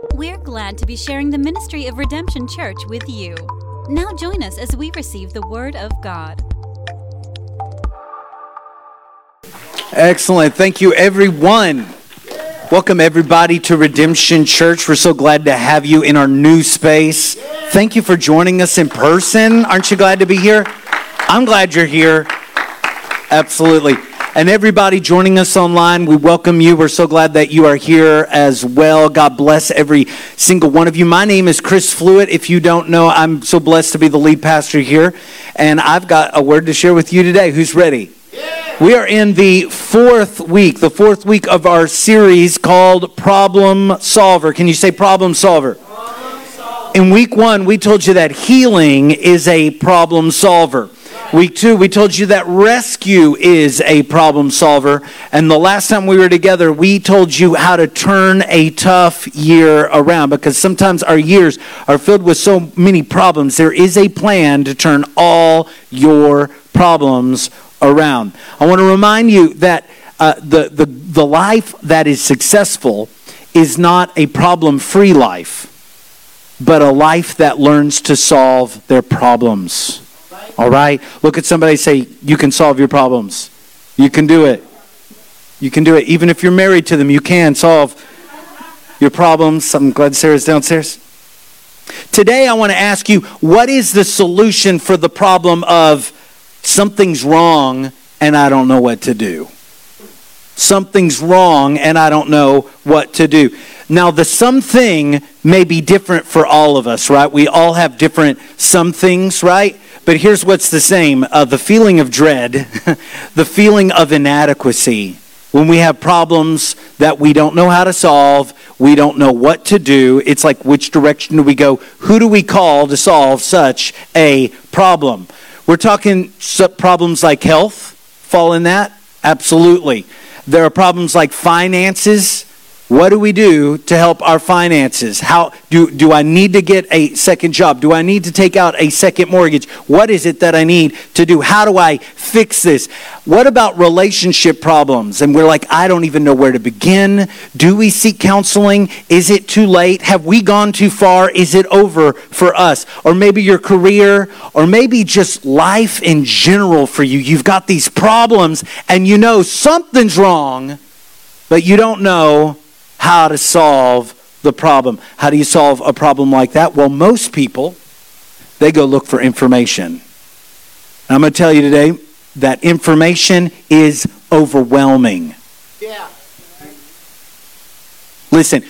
We're glad to be sharing the ministry of Redemption Church with you. Now join us as we receive the Word of God. Excellent. Thank you, everyone. Welcome, everybody, to Redemption Church. We're so glad to have you in our new space. Thank you for joining us in person. Aren't you glad to be here? I'm glad you're here. Absolutely. And everybody joining us online, we welcome you. We're so glad that you are here as well. God bless every single one of you. My name is Chris Fluitt. If you don't know, I'm so blessed to be the lead pastor here. And I've got a word to share with you today. Who's ready? We are in the fourth week of our series called Problem Solver. Can you say Problem Solver? Problem Solver. In week 1, we told you that healing is a problem solver. Week 2, we told you that rescue is a problem solver. And the last time we were together, we told you how to turn a tough year around. Because sometimes our years are filled with so many problems. There is a plan to turn all your problems around. I want to remind you that the life that is successful is not a problem-free life, but a life that learns to solve their problems. All right? Look at somebody and say, you can solve your problems. You can do it. You can do it. Even if you're married to them, you can solve your problems. I'm glad Sarah's downstairs. Today, I want to ask you, what is the solution for the problem of something's wrong and I don't know what to do? Something's wrong and I don't know what to do. Now, the something may be different for all of us, right? We all have different somethings, right? But here's what's the same. The feeling of dread, the feeling of inadequacy. When we have problems that we don't know how to solve, we don't know what to do. It's like, which direction do we go? Who do we call to solve such a problem? We're talking problems like health. Fall in that? Absolutely. There are problems like finances. What do we do to help our finances? How do I need to get a second job? Do I need to take out a second mortgage? What is it that I need to do? How do I fix this? What about relationship problems? And we're like, I don't even know where to begin. Do we seek counseling? Is it too late? Have we gone too far? Is it over for us? Or maybe your career, or maybe just life in general for you. You've got these problems and you know something's wrong, but you don't know how to solve the problem. How do you solve a problem like that? Well, most people, they go look for information. And I'm going to tell you today that information is overwhelming. Yeah. Listen,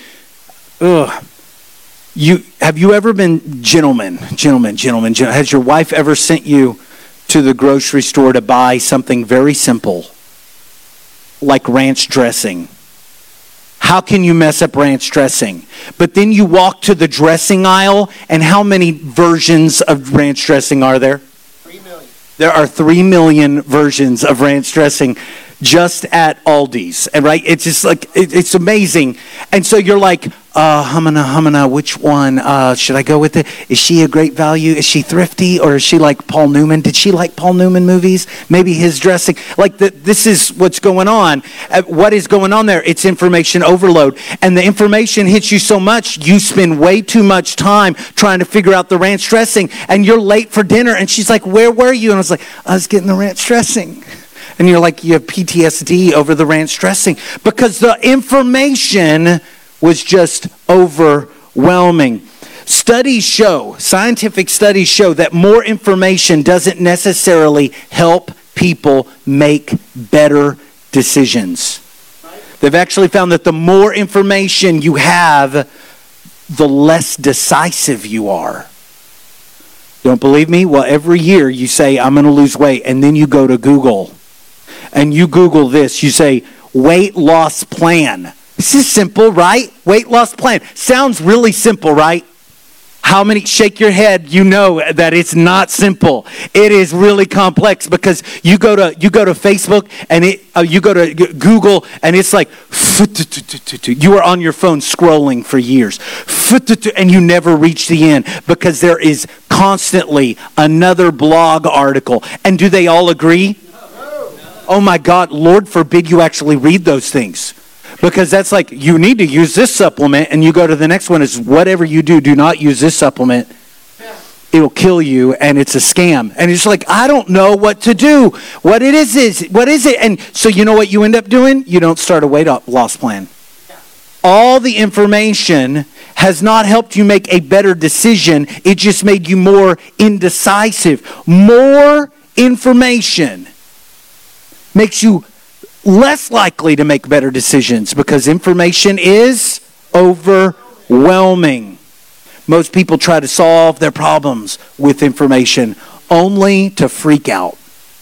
have you ever been, gentlemen, has your wife ever sent you to the grocery store to buy something very simple, like ranch dressing? How can you mess up ranch dressing? But then you walk to the dressing aisle, and how many versions of ranch dressing are there? 3 million. There are 3 million versions of ranch dressing just at Aldi's. And right, it's just like, it's amazing. And so you're like, humana, which one should I go with it? Is she a great value? Is she thrifty? Or is she like Paul Newman? Did she like Paul Newman movies? Maybe his dressing. Like, this is what's going on. What is going on there? It's information overload. And the information hits you so much, you spend way too much time trying to figure out the ranch dressing. And you're late for dinner. And she's like, where were you? And I was like, I was getting the ranch dressing. And you're like, you have PTSD over the ranch dressing. Because the information was just overwhelming. Scientific studies show that more information doesn't necessarily help people make better decisions. They've actually found that the more information you have, the less decisive you are. Don't believe me? Well, every year you say, I'm going to lose weight, and then you go to Google. And you Google this, you say, weight loss plan. This is simple, right? Weight loss plan. Sounds really simple, right? How many, shake your head, you know that it's not simple. It is really complex because you go to Facebook and you go to Google and it's like, you are on your phone scrolling for years. And you never reach the end because there is constantly another blog article. And do they all agree? Oh my God, Lord forbid you actually read those things. Because that's like, you need to use this supplement, and you go to the next one is, whatever you do, do not use this supplement. It'll kill you, and it's a scam. And it's like, I don't know what to do. What it is what is it? And so you know what you end up doing? You don't start a weight loss plan. All the information has not helped you make a better decision. It just made you more indecisive. More information makes you less likely to make better decisions because information is overwhelming. Most people try to solve their problems with information only to freak out.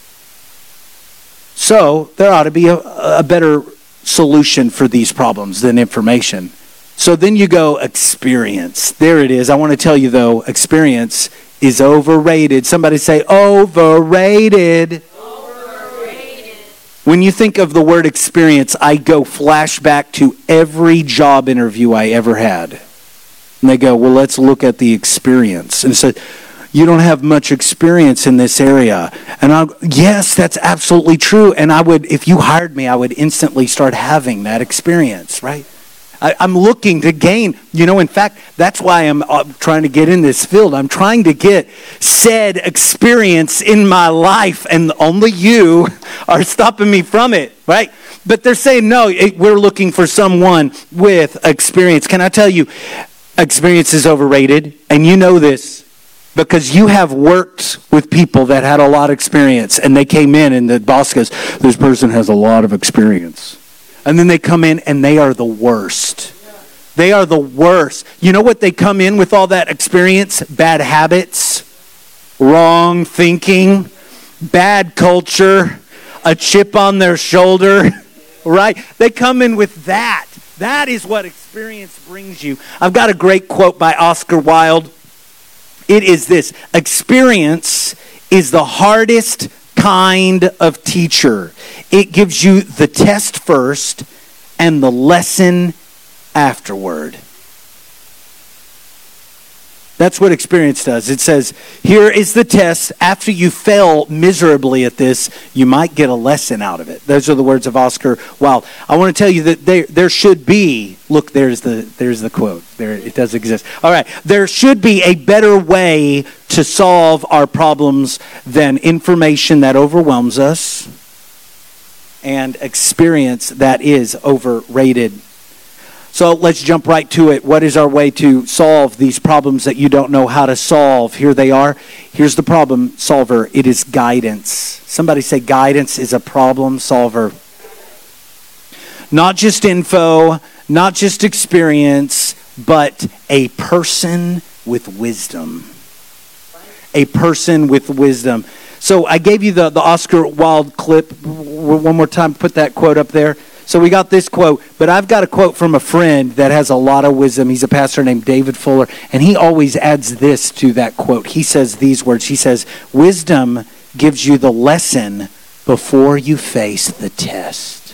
So there ought to be a better solution for these problems than information. So then you go experience. There it is. I want to tell you though, experience is overrated. Somebody say overrated. When you think of the word experience, I go flashback to every job interview I ever had. And they go, well, let's look at the experience. And so, you don't have much experience in this area. And yes, that's absolutely true. And I would, if you hired me, I would instantly start having that experience, right? I'm looking to gain, in fact, that's why I'm trying to get in this field. I'm trying to get said experience in my life, and only you are stopping me from it, right? But they're saying, no, we're looking for someone with experience. Can I tell you, experience is overrated, and you know this because you have worked with people that had a lot of experience, and they came in, and the boss goes, this person has a lot of experience. And then they come in and they are the worst. They are the worst. You know what they come in with all that experience? Bad habits, wrong thinking, bad culture, a chip on their shoulder, right? They come in with that. That is what experience brings you. I've got a great quote by Oscar Wilde. It is this: experience is the hardest kind of teacher. It gives you the test first and the lesson afterward. That's what experience does. It says, here is the test. After you fail miserably at this, you might get a lesson out of it. Those are the words of Oscar Wilde. I want to tell you that there should be, look, there's the quote. There, it does exist. All right. There should be a better way to solve our problems than information that overwhelms us and experience that is overrated. So let's jump right to it. What is our way to solve these problems that you don't know how to solve? Here they are. Here's the problem solver. It is guidance. Somebody say guidance is a problem solver. Not just info, not just experience, but a person with wisdom. A person with wisdom. So I gave you the Oscar Wilde clip. One more time, put that quote up there. So we got this quote, but I've got a quote from a friend that has a lot of wisdom. He's a pastor named David Fuller, and he always adds this to that quote. He says these words. He says, wisdom gives you the lesson before you face the test.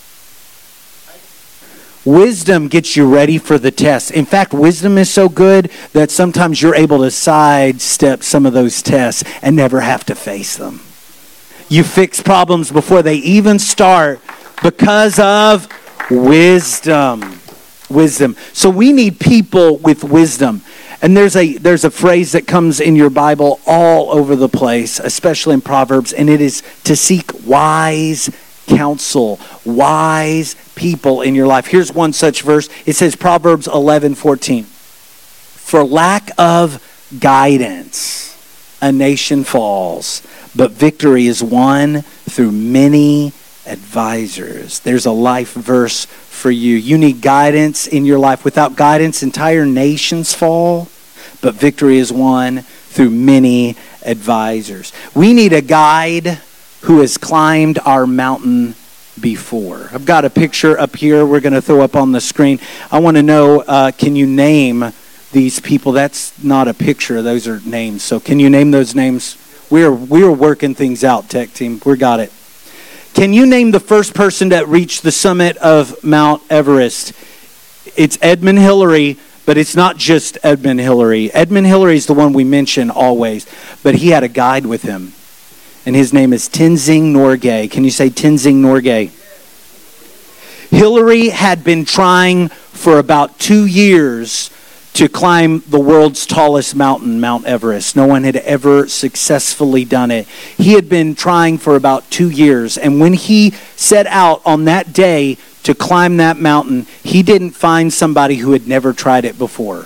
Wisdom gets you ready for the test. In fact, wisdom is so good that sometimes you're able to sidestep some of those tests and never have to face them. You fix problems before they even start because of wisdom. Wisdom. So we need people with wisdom. And there's a phrase that comes in your Bible all over the place, especially in Proverbs, and it is to seek wise counsel, wise people in your life. Here's one such verse. It says Proverbs 11:14. For lack of guidance, a nation falls, but victory is won through many advisors. There's a life verse for you. You need guidance in your life. Without guidance, entire nations fall, but victory is won through many advisors. We need a guide who has climbed our mountain before. I've got a picture up here we're going to throw up on the screen. I want to know, can you name these people? That's not a picture. Those are names. So can you name those names? We're working things out, tech team. We got it. Can you name the first person that reached the summit of Mount Everest? It's Edmund Hillary, but it's not just Edmund Hillary. Edmund Hillary is the one we mention always, but he had a guide with him, and his name is Tenzing Norgay. Can you say Tenzing Norgay? Hillary had been trying for about 2 years to climb the world's tallest mountain, Mount Everest. No one had ever successfully done it. He had been trying for about 2 years, and when he set out on that day to climb that mountain, he didn't find somebody who had never tried it before.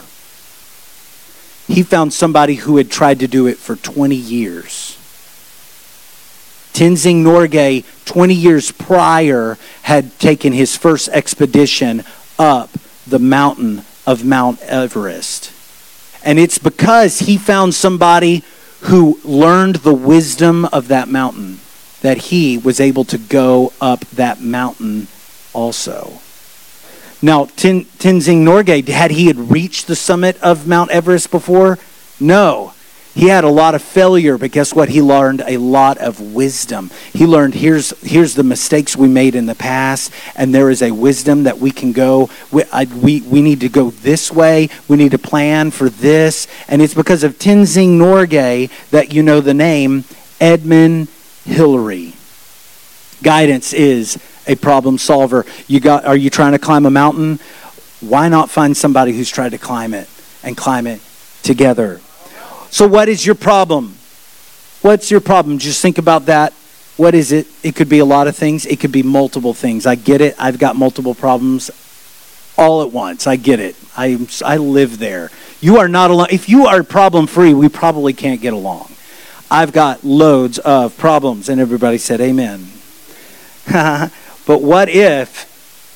He found somebody who had tried to do it for 20 years. Tenzing Norgay, 20 years prior, had taken his first expedition up the mountain of Mount Everest. And it's because he found somebody who learned the wisdom of that mountain that he was able to go up that mountain also. Now, Tenzing Norgay, had reached the summit of Mount Everest before? No. He had a lot of failure, but guess what? He learned a lot of wisdom. He learned here's the mistakes we made in the past, and there is a wisdom that we can go. We need to go this way. We need to plan for this. And it's because of Tenzing Norgay that you know the name Edmund Hillary. Guidance is a problem solver. Are you trying to climb a mountain? Why not find somebody who's tried to climb it and climb it together? So what is your problem? What's your problem? Just think about that. What is it? It could be a lot of things. It could be multiple things. I get it. I've got multiple problems all at once. I get it. I live there. You are not alone. If you are problem free, we probably can't get along. I've got loads of problems. And everybody said amen. But what if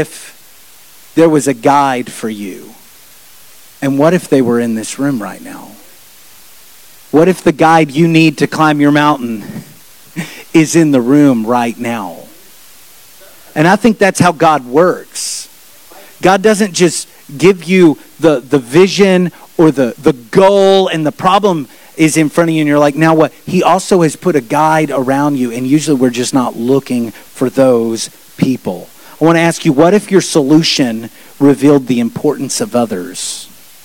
there was a guide for you? And what if they were in this room right now? What if the guide you need to climb your mountain is in the room right now? And I think that's how God works. God doesn't just give you the vision or the goal and the problem is in front of you and you're like, now what? He also has put a guide around you, and usually we're just not looking for those people. I want to ask you, what if your solution revealed the importance of others?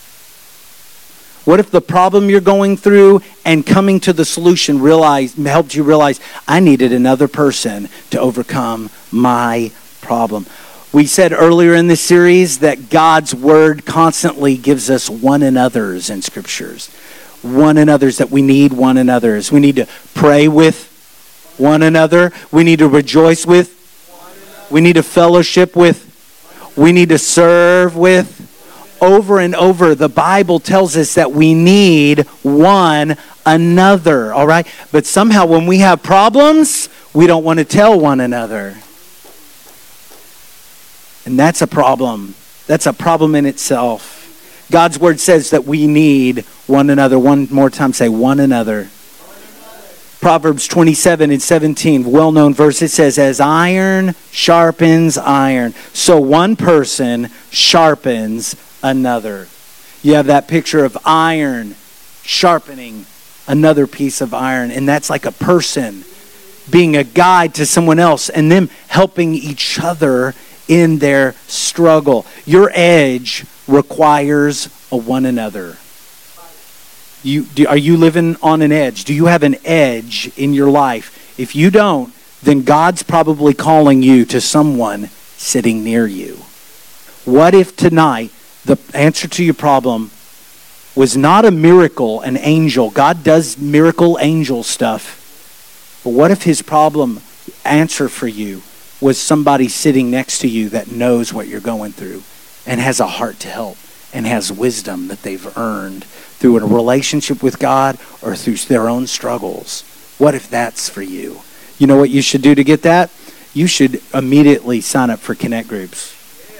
What if the problem you're going through and coming to the solution helped you realize, I needed another person to overcome my problem? We said earlier in this series that God's word constantly gives us one another's in scriptures. One another's, that we need one another's. We need to pray with one another. We need to rejoice with. We need to fellowship with. We need to serve with. Over and over, the Bible tells us that we need one another, all right? But somehow when we have problems, we don't want to tell one another. And that's a problem. That's a problem in itself. God's word says that we need one another. One more time, say one another. Proverbs 27:17, well-known verse, it says, as iron sharpens iron, so one person sharpens another. You have that picture of iron sharpening another piece of iron, and that's like a person being a guide to someone else and them helping each other in their struggle. Your edge requires a one another. Are you living on an edge? Do you have an edge in your life? If you don't, then God's probably calling you to someone sitting near you. What if tonight the answer to your problem was not a miracle, an angel? God does miracle angel stuff. But what if his problem answer for you was somebody sitting next to you that knows what you're going through and has a heart to help and has wisdom that they've earned through a relationship with God or through their own struggles? What if that's for you? You know what you should do to get that? You should immediately sign up for Connect groups.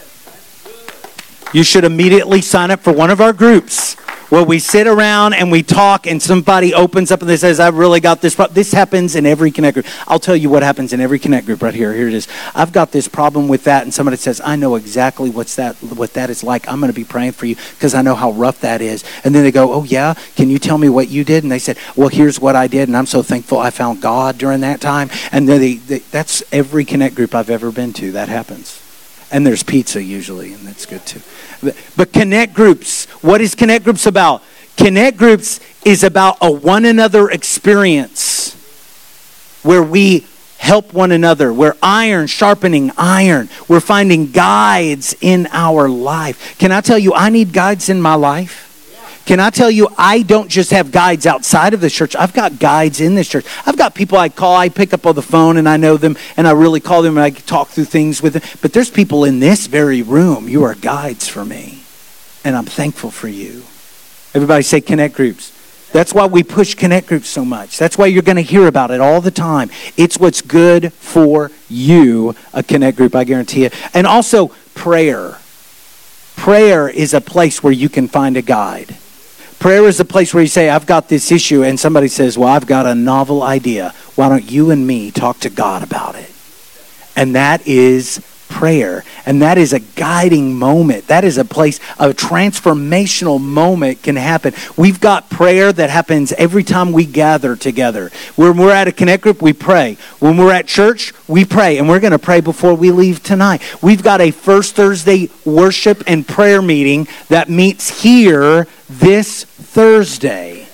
You should immediately sign up for one of our groups where we sit around and we talk and somebody opens up and they says, I've really got this problem. This happens in every Connect group. I'll tell you what happens in every Connect group right here. Here it is. I've got this problem with that, and somebody says, I know exactly what that is like. I'm going to be praying for you because I know how rough that is. And then they go, oh yeah? Can you tell me what you did? And they said, well, here's what I did, and I'm so thankful I found God during that time. And then that's every Connect group I've ever been to. That happens. And there's pizza usually, and that's good too. But Connect groups, what is Connect groups about? Connect groups is about a one another experience where we help one another. We're iron sharpening iron. We're finding guides in our life. Can I tell you, I need guides in my life? Can I tell you, I don't just have guides outside of the church. I've got guides in this church. I've got people I call. I pick up on the phone and I know them and I really call them and I talk through things with them. But there's people in this very room. You are guides for me. And I'm thankful for you. Everybody say connect groups. That's why we push connect groups so much. That's why you're going to hear about it all the time. It's what's good for you, a connect group, I guarantee it. And also prayer. Prayer is a place where you can find a guide. Prayer is a place where you say, I've got this issue, and somebody says, well, I've got a novel idea. Why don't you and me talk to God about it? And that is prayer. And that is a guiding moment. That is a place, a transformational moment can happen. We've got prayer that happens every time we gather together. When we're at a connect group, we pray. When we're at church, we pray. And we're going to pray before we leave tonight. We've got a First Thursday worship and prayer meeting that meets here this Thursday.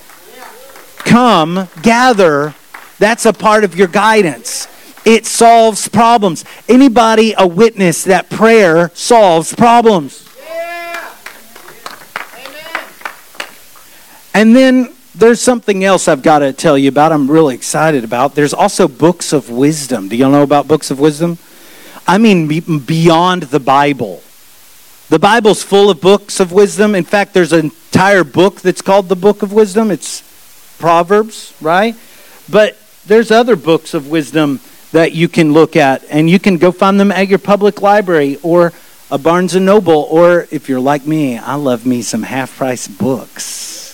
Come, gather. That's a part of your guidance. It solves problems. Anybody a witness that prayer solves problems? Yeah. Amen. And then there's something else I've got to tell you about. I'm really excited about. There's also books of wisdom. Do y'all know about books of wisdom? I mean beyond the Bible. The Bible's full of books of wisdom. In fact, there's an entire book that's called the Book of Wisdom. It's Proverbs, right? But there's other books of wisdom that you can look at, and you can go find them at your public library or a Barnes & Noble, or if you're like me, I love me some half-price books.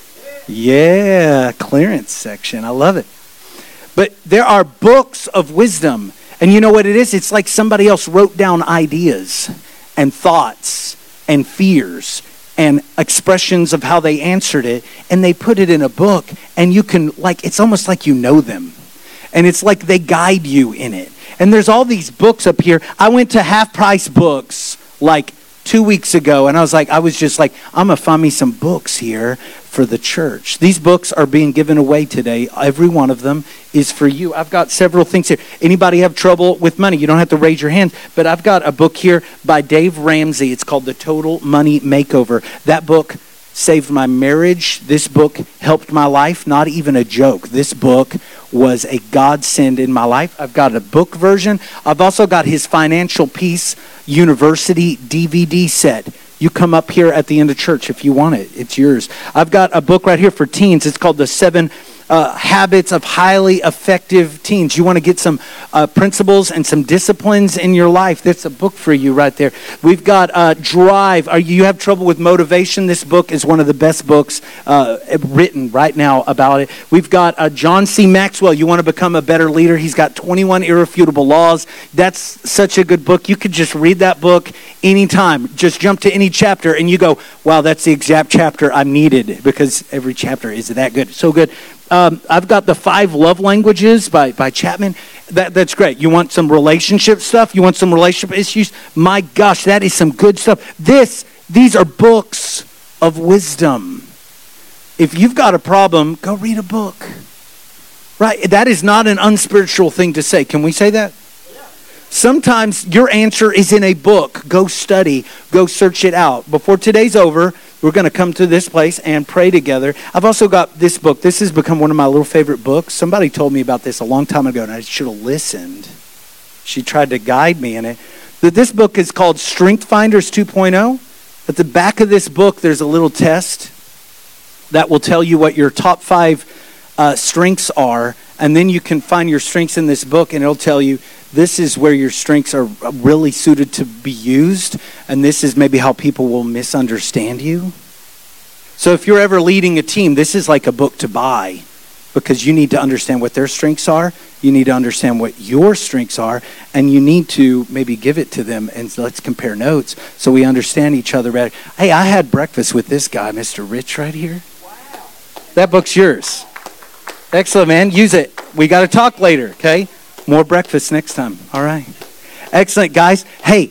Yeah, clearance section. I love it. But there are books of wisdom, and you know what it is? It's like somebody else wrote down ideas and thoughts and fears and expressions of how they answered it, and they put it in a book, and you can, like, it's almost like you know them. And it's like they guide you in it. And there's all these books up here. I went to Half Price Books like 2 weeks ago, and I was just like, I'm going to find me some books here for the church. These books are being given away today. Every one of them is for you. I've got several things here. Anybody have trouble with money? You don't have to raise your hand, but I've got a book here by Dave Ramsey. It's called The Total Money Makeover. That book saved my marriage. This book helped my life. Not even a joke. This book was a godsend in my life. I've got a book version. I've also got his Financial Peace University DVD set. You come up here at the end of church if you want it. It's yours. I've got a book right here for teens. It's called The 7 Habits of Highly Effective Teens. You want to get some principles and some disciplines in your life. That's a book for you right there. We've got Drive. You have trouble with motivation? This book is one of the best books written right now about it. We've got John C. Maxwell. You want to become a better leader? He's got 21 Irrefutable Laws. That's such a good book. You could just read that book anytime. Just jump to any chapter and you go, wow, that's the exact chapter I needed, because every chapter is that good. So good. I've got The 5 Love Languages by Chapman. That's great. You want some relationship stuff? You want some relationship issues? My gosh, that is some good stuff. These are books of wisdom. If you've got a problem, go read a book. Right? That is not an unspiritual thing to say. Can we say that? Sometimes your answer is in a book. Go study. Go search it out. Before today's over, we're going to come to this place and pray together. I've also got this book. This has become one of my little favorite books. Somebody told me about this a long time ago, and I should have listened. She tried to guide me in it. This book is called Strength Finders 2.0. At the back of this book, there's a little test that will tell you what your top 5 strengths are, and then you can find your strengths in this book, and it'll tell you this is where your strengths are really suited to be used, and this is maybe how people will misunderstand you. So if you're ever leading a team, this is like a book to buy, because you need to understand what their strengths are, you need to understand what your strengths are, and you need to maybe give it to them, and let's compare notes so we understand each other better. Hey, I had breakfast with this guy, Mr. Rich, right here. Wow. That book's yours. Excellent, man. Use it. We got to talk later, okay? More breakfast next time. All right. Excellent, guys. Hey,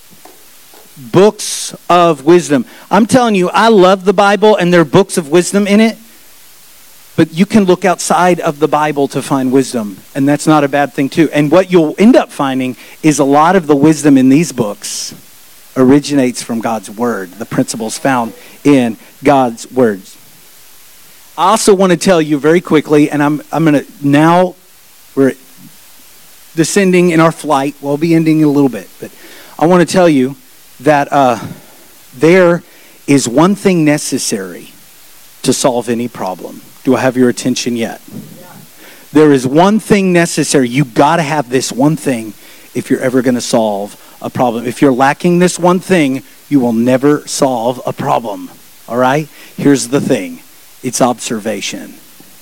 books of wisdom. I'm telling you, I love the Bible, and there are books of wisdom in it. But you can look outside of the Bible to find wisdom, and that's not a bad thing too. And what you'll end up finding is a lot of the wisdom in these books originates from God's word, the principles found in God's words. I also want to tell you very quickly, and I'm going to, now we're descending in our flight. We'll be ending in a little bit, but I want to tell you that there is one thing necessary to solve any problem. Do I have your attention yet? Yeah. There is one thing necessary. You got to have this one thing if you're ever going to solve a problem. If you're lacking this one thing, you will never solve a problem. All right? Here's the thing. It's observation.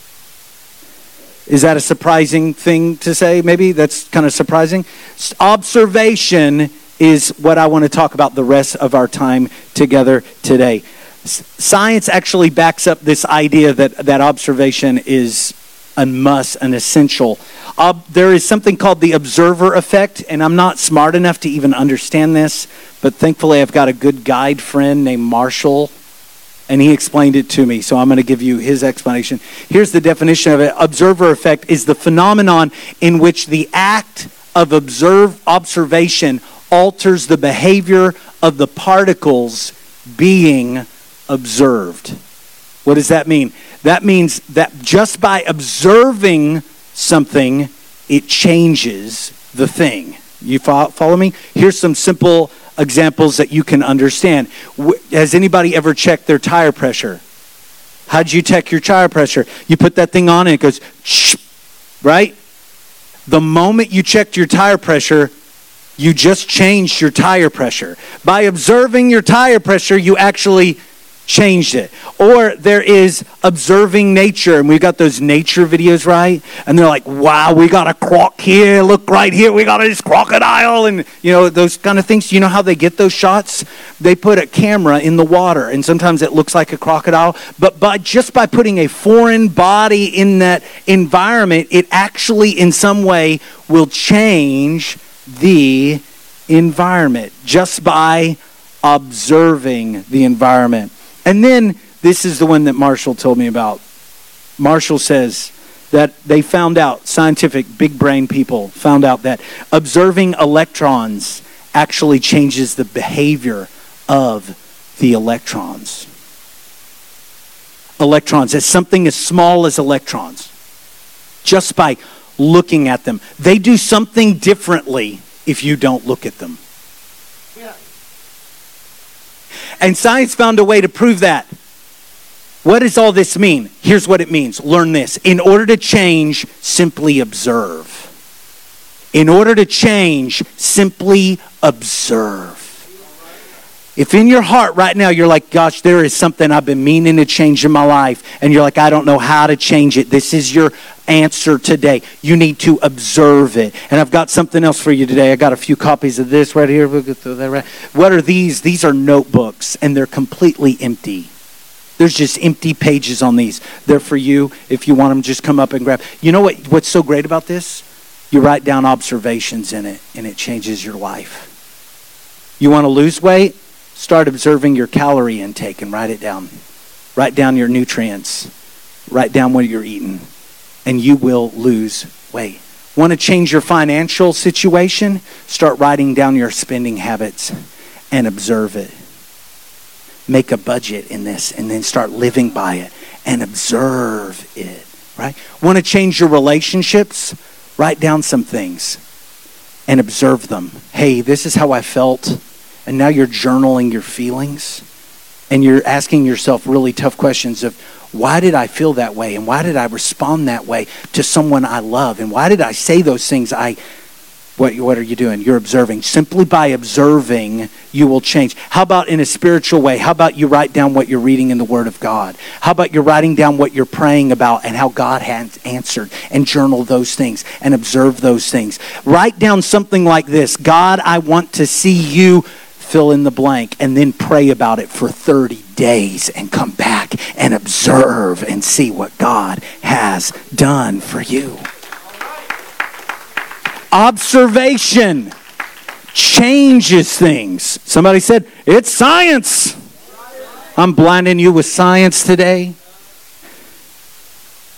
Is that a surprising thing to say? Maybe that's kind of surprising. Observation is what I want to talk about the rest of our time together today. Science actually backs up this idea that observation is a must, an essential. There is something called the observer effect, and I'm not smart enough to even understand this, but thankfully I've got a good guide friend named Marshall, and he explained it to me, so I'm going to give you his explanation. Here's the definition of it. Observer effect is the phenomenon in which the act of observation alters the behavior of the particles being observed. What does that mean? That means that just by observing something, it changes the thing. You follow me? Here's some simple examples that you can understand. Has anybody ever checked their tire pressure? How'd you check your tire pressure? You put that thing on and it goes, right? The moment you checked your tire pressure, you just changed your tire pressure. By observing your tire pressure, you actually changed it. Or there is observing nature, and we've got those nature videos, right? And they're like, wow, we got a croc here, look right here, we got this crocodile, and those kind of things. You know how they get those shots? They put a camera in the water, and sometimes it looks like a crocodile, but just by putting a foreign body in that environment, it actually in some way will change the environment just by observing the environment. And then this is the one that Marshall told me about. Marshall says that they found out, scientific big brain people found out that observing electrons actually changes the behavior of the electrons. Electrons, as something as small as electrons, just by looking at them. They do something differently if you don't look at them. Yeah. And science found a way to prove that. What does all this mean? Here's what it means. Learn this. In order to change, simply observe. In order to change, simply observe. If in your heart right now you're like, gosh, there is something I've been meaning to change in my life, and you're like, I don't know how to change it. This is your answer today. You need to observe it. And I've got something else for you today. I got a few copies of this right here. We'll go through that right. What are these? These are notebooks, and they're completely empty. There's just empty pages on these. They're for you. If you want them, just come up and grab. You know what's so great about this? You write down observations in it, and it changes your life. You want to lose weight? Start observing your calorie intake and write it down. Write down your nutrients. Write down what you're eating, and you will lose weight. Want to change your financial situation? Start writing down your spending habits and observe it. Make a budget in this and then start living by it and observe it, right? Want to change your relationships? Write down some things and observe them. Hey, this is how I felt. And now you're journaling your feelings, and you're asking yourself really tough questions of, why did I feel that way? And why did I respond that way to someone I love? And why did I say those things? What are you doing? You're observing. Simply by observing, you will change. How about in a spiritual way? How about you write down what you're reading in the Word of God? How about you're writing down what you're praying about and how God has answered, and journal those things and observe those things? Write down something like this. God, I want to see you, fill in the blank, and then pray about it for 30 days and come back and observe and see what God has done for you. Observation changes things. Somebody said, it's science. I'm blinding you with science today.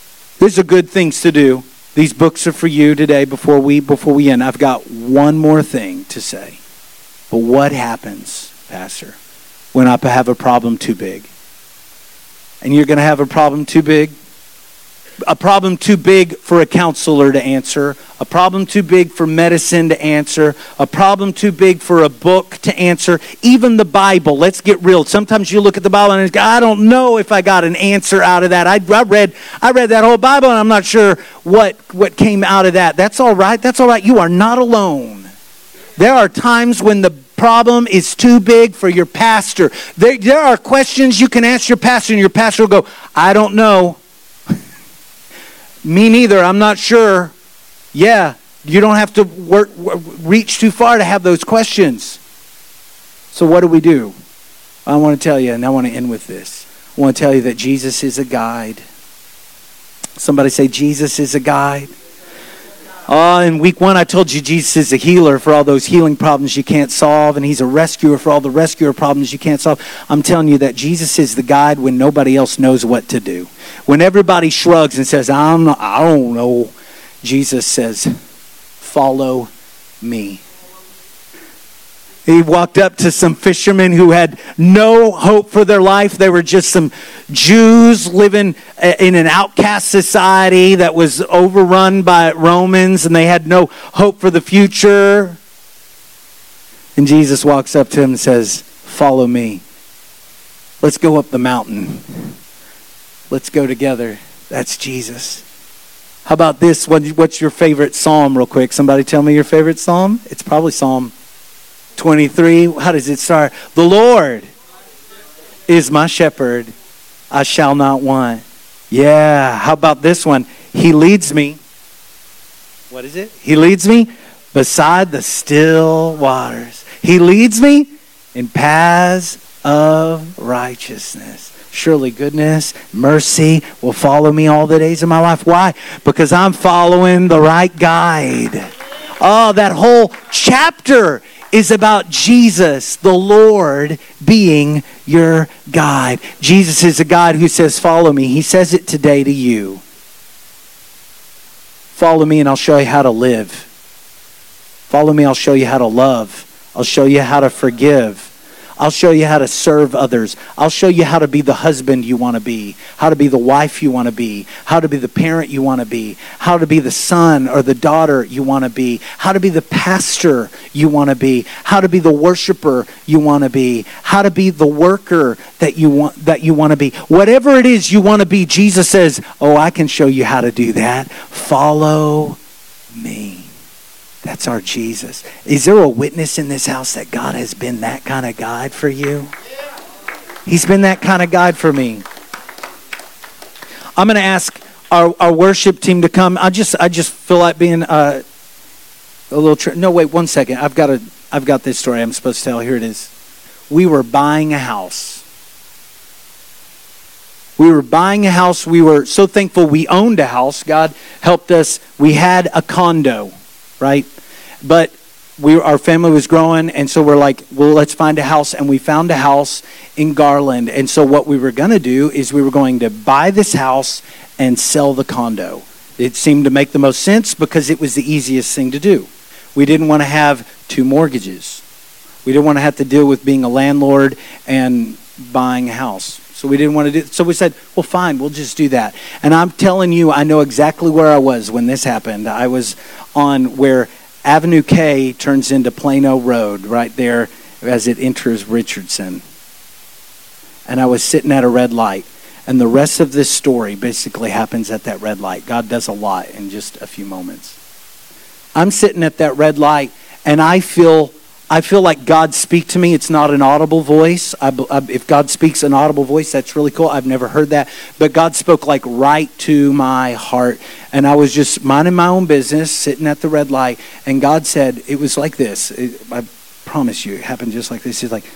These are good things to do. These books are for you today before we end. I've got one more thing to say. But what happens, Pastor, when I have a problem too big? And you're going to have a problem too big? A problem too big for a counselor to answer. A problem too big for medicine to answer. A problem too big for a book to answer. Even the Bible. Let's get real. Sometimes you look at the Bible and go, I don't know if I got an answer out of that. I read that whole Bible and I'm not sure what came out of that. That's all right. That's all right. You are not alone. There are times when the problem is too big for your pastor. There are questions you can ask your pastor and your pastor will go, I don't know. Me neither. I'm not sure. Yeah, you don't have to reach too far to have those questions. So what do? I want to tell you, and I want to end with this. I want to tell you that Jesus is a guide. Somebody say, Jesus is a guide. In week 1, I told you Jesus is a healer for all those healing problems you can't solve, and he's a rescuer for all the rescuer problems you can't solve. I'm telling you that Jesus is the guide when nobody else knows what to do. When everybody shrugs and says, I don't know, Jesus says, follow me. He walked up to some fishermen who had no hope for their life. They were just some Jews living in an outcast society that was overrun by Romans, and they had no hope for the future. And Jesus walks up to him and says, follow me. Let's go up the mountain. Let's go together. That's Jesus. How about this? What's your favorite psalm real quick? Somebody tell me your favorite psalm. It's probably Psalm 23. How does it start? The Lord is my shepherd. I shall not want. Yeah. How about this one? He leads me. What is it? He leads me beside the still waters. He leads me in paths of righteousness. Surely goodness, mercy will follow me all the days of my life. Why? Because I'm following the right guide. Oh, that whole chapter is about Jesus, the Lord, being your guide. Jesus is a guide who says, follow me. He says it today to you. Follow me and I'll show you how to live. Follow me, I'll show you how to love. I'll show you how to forgive. I'll show you how to serve others. I'll show you how to be the husband you want to be, how to be the wife you want to be, how to be the parent you want to be, how to be the son or the daughter you want to be, how to be the pastor you want to be, how to be the worshiper you want to be, how to be the worker that you want to be. Whatever it is you want to be, Jesus says, oh, I can show you how to do that. Follow me. That's our Jesus. Is there a witness in this house that God has been that kind of guide for you? He's been that kind of guide for me. I'm going to ask our worship team to come. I just feel like being a little... No, wait, 1 second. I've got this story I'm supposed to tell. Here it is. We were buying a house. We were so thankful we owned a house. God helped us. We had a condo, right? But our family was growing, and so we're like, well, let's find a house. And we found a house in Garland. And so what we were going to do is we were going to buy this house and sell the condo. It seemed to make the most sense because it was the easiest thing to do. We didn't want to have 2 mortgages. We didn't want to have to deal with being a landlord and buying a house. So we didn't want to do. So we said, well, fine, we'll just do that. And I'm telling you, I know exactly where I was when this happened. I was on where Avenue K turns into Plano Road, right there as it enters Richardson. And I was sitting at a red light. And the rest of this story basically happens at that red light. God does a lot in just a few moments. I'm sitting at that red light, and I feel like God speak to me. It's not an audible voice. If God speaks an audible voice, that's really cool. I've never heard that. But God spoke like right to my heart. And I was just minding my own business, sitting at the red light. And God said, it was like this. I promise you, it happened just like this. He's like,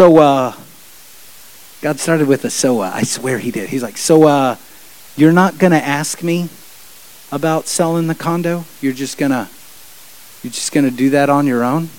God started with a I swear he did. He's like, you're not going to ask me about selling the condo? You're just going to do that on your own?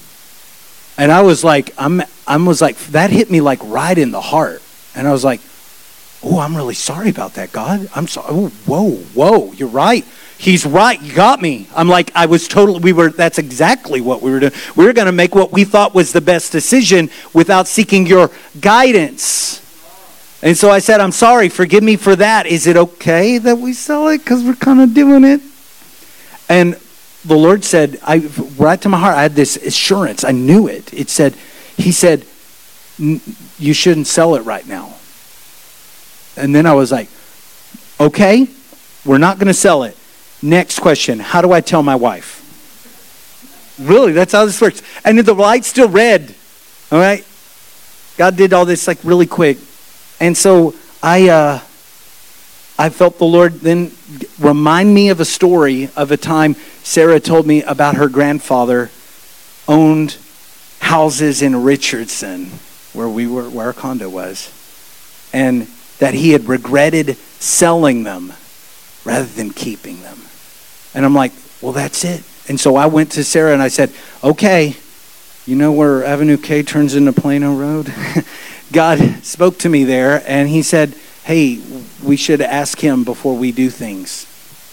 And I was like, that hit me like right in the heart. And I was like, Oh, I'm really sorry about that, God. I'm sorry. Oh, whoa, you're right. He's right. You got me. I'm like, that's exactly what we were doing. We were going to make what we thought was the best decision without seeking your guidance. And so I said, I'm sorry. Forgive me for that. Is it okay that we sell it? Because we're kind of doing it. And the Lord said, right to my heart, I had this assurance. I knew it. He said, you shouldn't sell it right now. And then I was like, okay, we're not going to sell it. Next question, how do I tell my wife? Really, that's how this works. And the light's still red, all right? God did all this like really quick. And so I felt the Lord then remind me of a story of a time Sarah told me about her grandfather owned houses in Richardson, where our condo was, and that he had regretted selling them rather than keeping them. And I'm like, well, that's it. And so I went to Sarah and I said, okay, you know where Avenue K turns into Plano Road? God spoke to me there and he said, hey, we should ask him before we do things.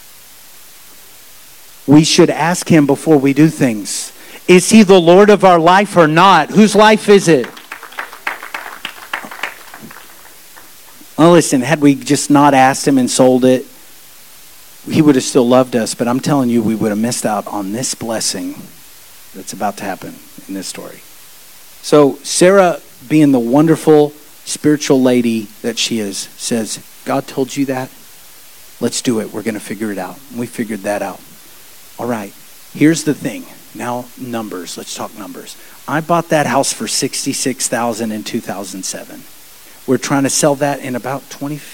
We should ask him before we do things. Is he the Lord of our life or not? Whose life is it? Well, listen, had we just not asked him and sold it, he would have still loved us. But I'm telling you, we would have missed out on this blessing that's about to happen in this story. So Sarah, being the wonderful spiritual lady that she is, says, God told you that? Let's do it. We're going to figure it out. And we figured that out. All right. Here's the thing. Now numbers. Let's talk numbers. I bought that house for $66,000 in 2007. We're trying to sell that in about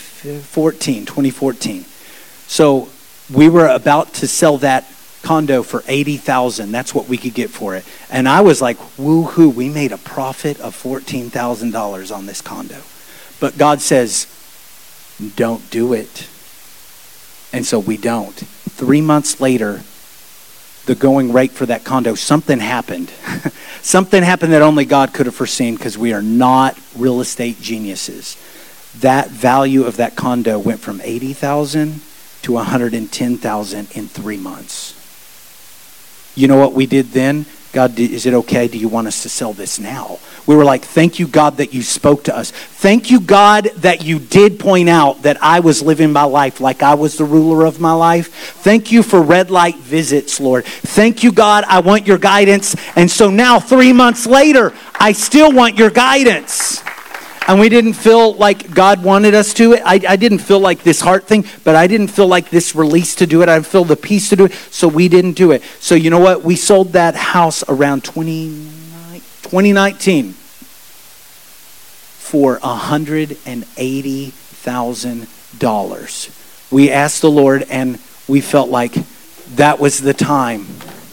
2014. So we were about to sell that condo for $80,000. That's what we could get for it. And I was like, woo-hoo, we made a profit of $14,000 on this condo. But God says, don't do it. And so we don't. 3 months later, the going rate for that condo, something happened. Something happened that only God could have foreseen because we are not real estate geniuses. That value of that condo went from $80,000 to $110,000 in 3 months. You know what we did then? God, is it okay? Do you want us to sell this now? We were like, thank you, God, that you spoke to us. Thank you, God, that you did point out that I was living my life like I was the ruler of my life. Thank you for red light visits, Lord. Thank you, God, I want your guidance. And so now 3 months later, I still want your guidance. And we didn't feel like God wanted us to. I didn't feel like this heart thing, but I didn't feel like this release to do it. I didn't feel the peace to do it, so we didn't do it. So you know what? We sold that house around 2019 for $180,000. We asked the Lord, and we felt like that was the time.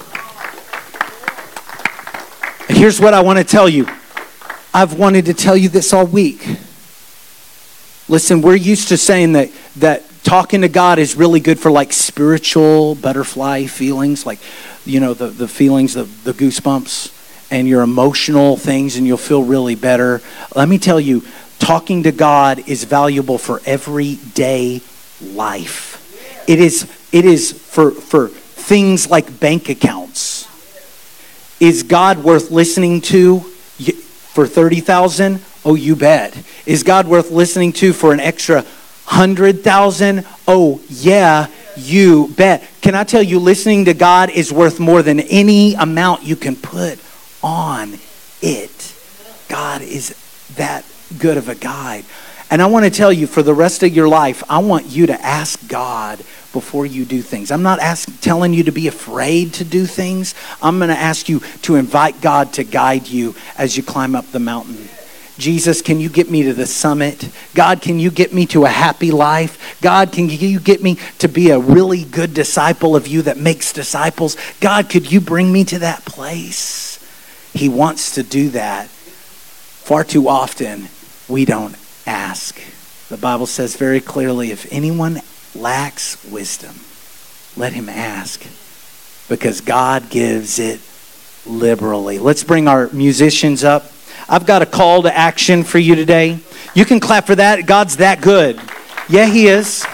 Here's what I want to tell you. I've wanted to tell you this all week. Listen, we're used to saying that talking to God is really good for like spiritual butterfly feelings, like, you know, the feelings, the goosebumps, and your emotional things, and you'll feel really better. Let me tell you, talking to God is valuable for everyday life. It is for things like bank accounts. Is God worth listening to? For $30,000? Oh, you bet. Is God worth listening to for an extra $100,000? Oh, yeah, you bet. Can I tell you, listening to God is worth more than any amount you can put on it. God is that good of a guide. And I want to tell you, for the rest of your life, I want you to ask God before you do things. I'm not telling you to be afraid to do things. I'm going to ask you to invite God to guide you as you climb up the mountain. Jesus, can you get me to the summit? God, can you get me to a happy life? God, can you get me to be a really good disciple of you that makes disciples? God, could you bring me to that place? He wants to do that. Far too often, we don't ask. The Bible says very clearly, if anyone lacks wisdom, let him ask, because God gives it liberally. Let's bring our musicians up. I've got a call to action for you today. You can clap for that. God's that good. Yeah, he is.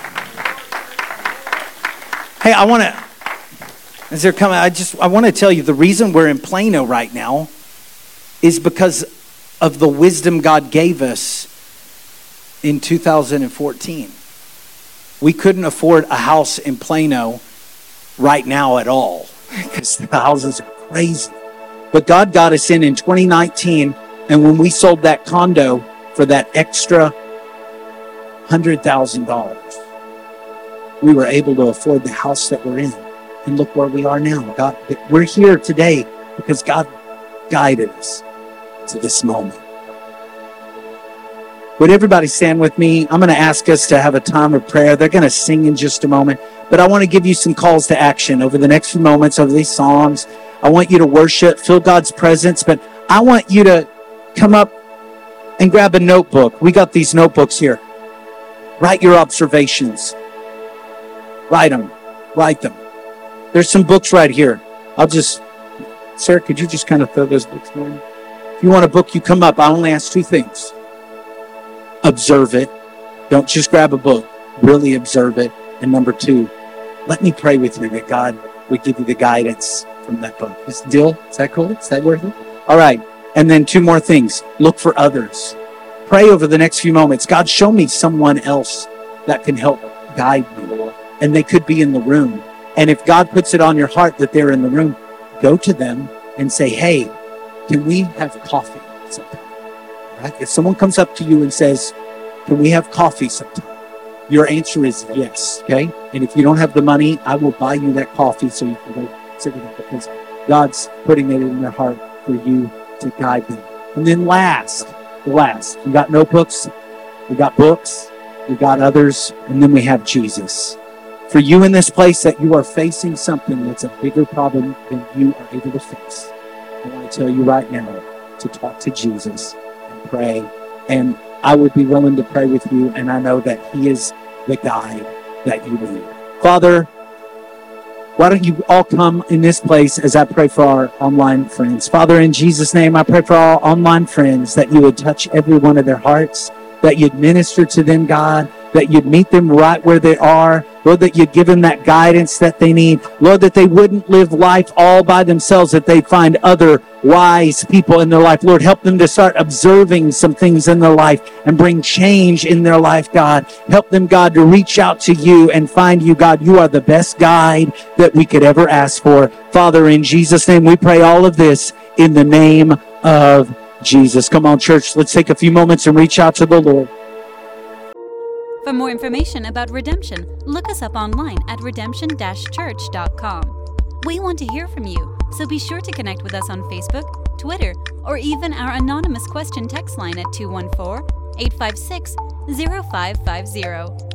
Hey, I want to tell you the reason we're in Plano right now is because of the wisdom God gave us in 2014. We couldn't afford a house in Plano right now at all because the houses are crazy. But God got us in 2019, and when we sold that condo for that extra $100,000, we were able to afford the house that we're in. And look where we are now. God, we're here today because God guided us to this moment. Would everybody stand with me? I'm going to ask us to have a time of prayer. They're going to sing in just a moment. But I want to give you some calls to action over the next few moments, over these songs. I want you to worship, feel God's presence. But I want you to come up and grab a notebook. We got these notebooks here. Write your observations. Write them. There's some books right here. Sarah, could you just kind of throw those books for me? If you want a book, you come up. I only ask two things. Observe it. Don't just grab a book. Really observe it. And number two, let me pray with you that God would give you the guidance from that book. Is that cool? Is that worth it? All right. And then two more things. Look for others. Pray over the next few moments. God, show me someone else that can help guide me. And they could be in the room. And if God puts it on your heart that they're in the room, go to them and say, hey, can we have coffee sometime? Right? If someone comes up to you and says, can we have coffee sometime? Your answer is yes, okay? And if you don't have the money, I will buy you that coffee so you can go sit with them because God's putting it in their heart for you to guide them. And then last, we got notebooks, we got books, we got others, and then we have Jesus. For you in this place that you are facing something that's a bigger problem than you are able to face, I want to tell you right now to talk to Jesus and pray. And I would be willing to pray with you, and I know that he is the guide that you need. Father, why don't you all come in this place as I pray for our online friends. Father, in Jesus' name, I pray for our online friends that you would touch every one of their hearts, that you'd minister to them, God, that you'd meet them right where they are. Lord, that you'd give them that guidance that they need. Lord, that they wouldn't live life all by themselves, that they'd find other wise people in their life. Lord, help them to start observing some things in their life and bring change in their life, God. Help them, God, to reach out to you and find you, God. You are the best guide that we could ever ask for. Father, in Jesus' name, we pray all of this in the name of Jesus. Come on, church, let's take a few moments and reach out to the Lord. For more information about Redemption, look us up online at redemption-church.com. We want to hear from you, so be sure to connect with us on Facebook, Twitter, or even our anonymous question text line at 214-856-0550.